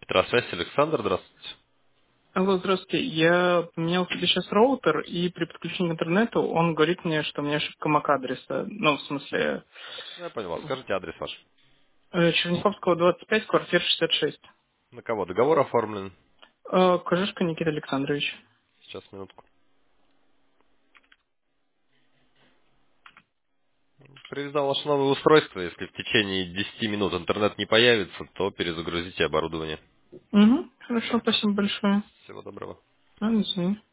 Петросвязь, Александр, здравствуйте. Алло, здравствуйте. Я поменял себе сейчас роутер, и при подключении к интернету он говорит мне, что у меня ошибка MAC-адреса. Ну, в смысле, Я понял вас. Скажите адрес ваш. Черняховского, 25, квартира 66. На кого договор оформлен? Кожишка Никита Александрович. Сейчас, минутку. Привязал ваше новое устройство. Если в течение 10 минут интернет не появится, то перезагрузите оборудование. Угу, хорошо, спасибо большое. Всего доброго. Извини.